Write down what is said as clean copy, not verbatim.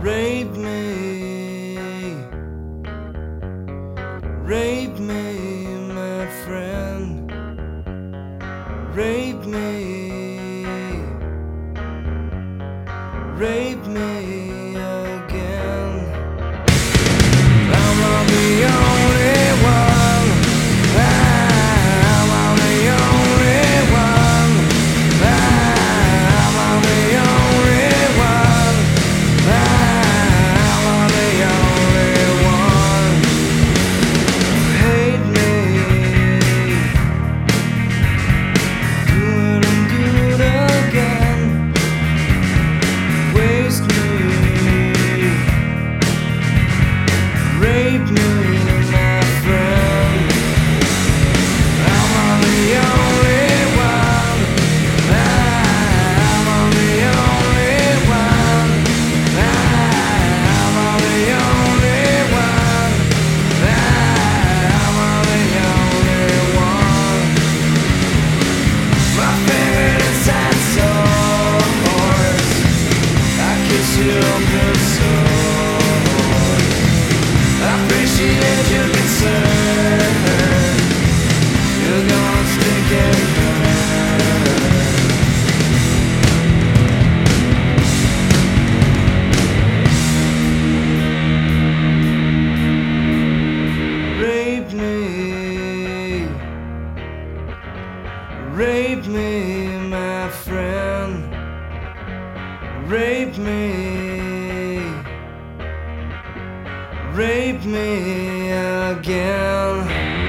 Rape me, rape me, my friend. Rape me, rape me again. I'm not the only one. I'm not the only one. I'm not the only one. I'm not the only one. Hate me, do it and do it again. Waste me, rape me, my friend. I'm not the only one. I'm not the only one. I'm not the only one. I'm not the only one. My favorite inside source. I kiss you open source. I appreciate your concern. You're gonna stick and burn. Rape me, rape me, my friend. Rape me, rape me again.